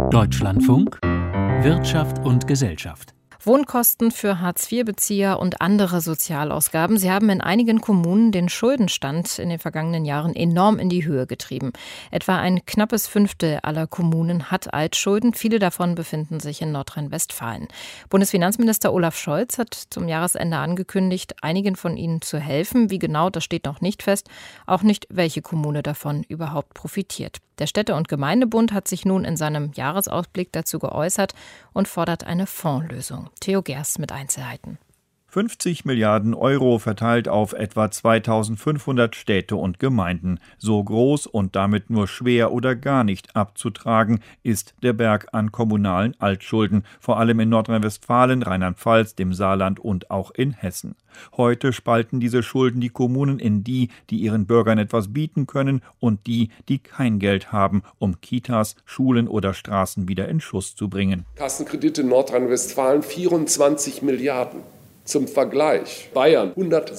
Deutschlandfunk Wirtschaft und Gesellschaft. Wohnkosten für Hartz-IV-Bezieher und andere Sozialausgaben. Sie haben in einigen Kommunen den Schuldenstand in den vergangenen Jahren enorm in die Höhe getrieben. Etwa ein knappes Fünftel aller Kommunen hat Altschulden. Viele davon befinden sich in Nordrhein-Westfalen. Bundesfinanzminister Olaf Scholz hat zum Jahresende angekündigt, einigen von ihnen zu helfen. Wie genau, das steht noch nicht fest. Auch nicht, welche Kommune davon überhaupt profitiert. Der Städte- und Gemeindebund hat sich nun in seinem Jahresausblick dazu geäußert und fordert eine Fondslösung. Theo Gers mit Einzelheiten. 50 Milliarden Euro verteilt auf etwa 2500 Städte und Gemeinden. So groß und damit nur schwer oder gar nicht abzutragen ist der Berg an kommunalen Altschulden, vor allem in Nordrhein-Westfalen, Rheinland-Pfalz, dem Saarland und auch in Hessen. Heute spalten diese Schulden die Kommunen in die ihren Bürgern etwas bieten können, und die kein Geld haben, um Kitas, Schulen oder Straßen wieder in Schuss zu bringen. Kassenkredite in Nordrhein-Westfalen 24 Milliarden. Zum Vergleich, Bayern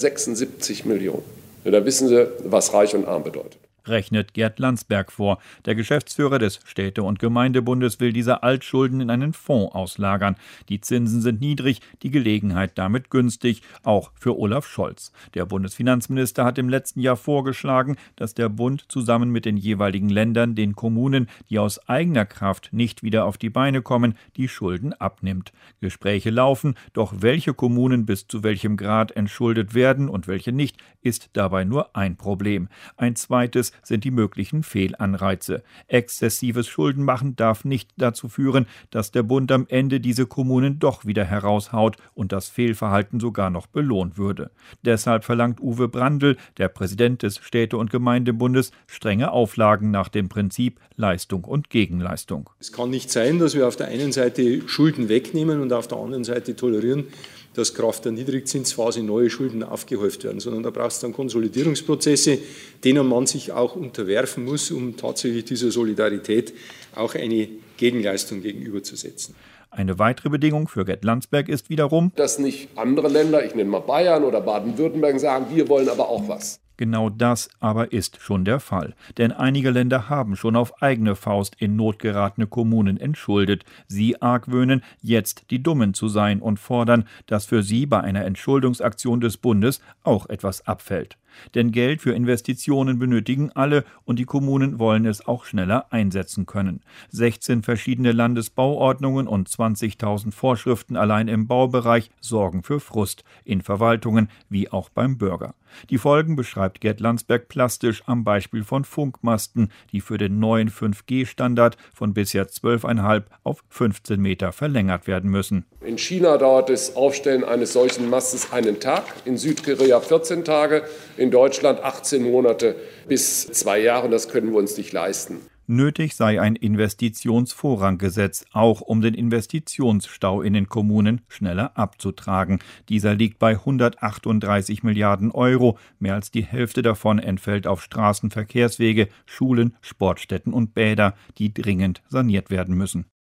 176 Millionen. Ja, da wissen Sie, was reich und arm bedeutet. Rechnet Gerd Landsberg vor. Der Geschäftsführer des Städte- und Gemeindebundes will diese Altschulden in einen Fonds auslagern. Die Zinsen sind niedrig, die Gelegenheit damit günstig, auch für Olaf Scholz. Der Bundesfinanzminister hat im letzten Jahr vorgeschlagen, dass der Bund zusammen mit den jeweiligen Ländern den Kommunen, die aus eigener Kraft nicht wieder auf die Beine kommen, die Schulden abnimmt. Gespräche laufen, doch welche Kommunen bis zu welchem Grad entschuldet werden und welche nicht, ist dabei nur ein Problem. Ein zweites sind die möglichen Fehlanreize. Exzessives Schuldenmachen darf nicht dazu führen, dass der Bund am Ende diese Kommunen doch wieder heraushaut und das Fehlverhalten sogar noch belohnt würde. Deshalb verlangt Uwe Brandl, der Präsident des Städte- und Gemeindebundes, strenge Auflagen nach dem Prinzip Leistung und Gegenleistung. Es kann nicht sein, dass wir auf der einen Seite Schulden wegnehmen und auf der anderen Seite tolerieren, dass Kraft der Niedrigzinsphase neue Schulden aufgehäuft werden, sondern da braucht es dann Konsolidierungsprozesse, denen man sich auch unterwerfen muss, um tatsächlich dieser Solidarität auch eine Gegenleistung gegenüberzusetzen. Eine weitere Bedingung für Gerd Landsberg ist wiederum, dass nicht andere Länder, ich nenne mal Bayern oder Baden-Württemberg, sagen, wir wollen aber auch was. Genau das aber ist schon der Fall. Denn einige Länder haben schon auf eigene Faust in Not geratene Kommunen entschuldet. Sie argwöhnen, jetzt die Dummen zu sein und fordern, dass für sie bei einer Entschuldungsaktion des Bundes auch etwas abfällt. Denn Geld für Investitionen benötigen alle und die Kommunen wollen es auch schneller einsetzen können. 16 verschiedene Landesbauordnungen und 20.000 Vorschriften allein im Baubereich sorgen für Frust, in Verwaltungen wie auch beim Bürger. Die Folgen beschreibt Gerd Landsberg plastisch am Beispiel von Funkmasten, die für den neuen 5G-Standard von bisher 12,5 auf 15 Meter verlängert werden müssen. In China dauert das Aufstellen eines solchen Mastes einen Tag, in Südkorea 14 Tage, in Deutschland 18 Monate bis 2 Jahre. Das können wir uns nicht leisten. Nötig sei ein Investitionsvorranggesetz, auch um den Investitionsstau in den Kommunen schneller abzutragen. Dieser liegt bei 138 Milliarden Euro. Mehr als die Hälfte davon entfällt auf Straßen, Verkehrswege, Schulen, Sportstätten und Bäder, die dringend saniert werden müssen.